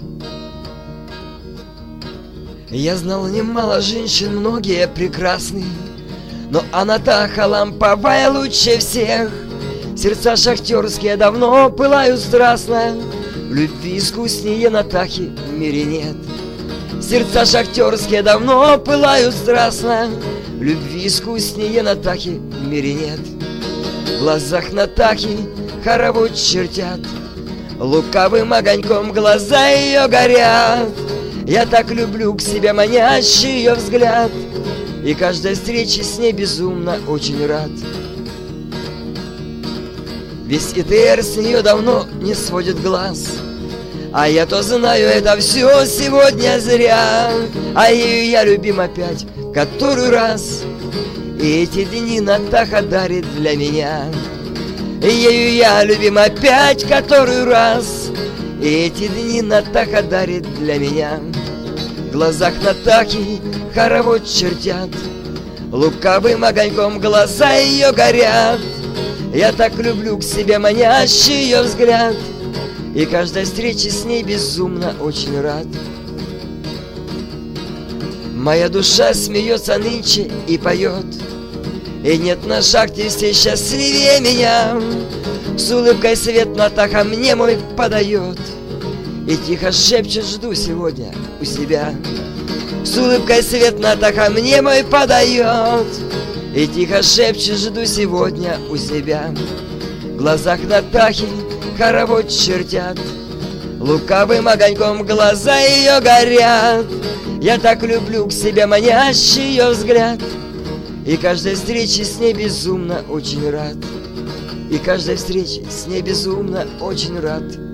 Я знал немало женщин, многие прекрасны, но Анатаха ламповая лучше всех. Сердца шахтерские давно пылают страстно, в любви искуснее Натахи в мире нет. Сердца шахтерские давно пылают страстно, в любви искуснее Натахи в мире нет. В глазах Натахи хоровод чертят, лукавым огоньком глаза ее горят. Я так люблю к себе манящий ее взгляд, и каждой встрече с ней безумно очень рад. Весь ИТР с нее давно не сводит глаз, а я-то знаю, это все сегодня зря. А ею я любим опять который раз, и эти дни Натаха дарит для меня. Ею я любим опять который раз, и эти дни Натаха дарит для меня. В глазах Натахи хоровод чертят, лукавым огоньком глаза ее горят. Я так люблю к себе манящий ее взгляд, и каждой встрече с ней безумно очень рад. Моя душа смеется нынче и поет, и нет на шахте все счастливее меня. С улыбкой свет Натаха мне мой подает, и тихо шепчет: жду сегодня у себя. С улыбкой свет Натаха мне мой подает, и тихо шепчет: жду сегодня у себя. В глазах Натахи хоровод чертят, лукавым огоньком глаза ее горят. Я так люблю к себе манящий ее взгляд, и каждой встрече с ней безумно очень рад. И каждой встрече с ней безумно очень рад.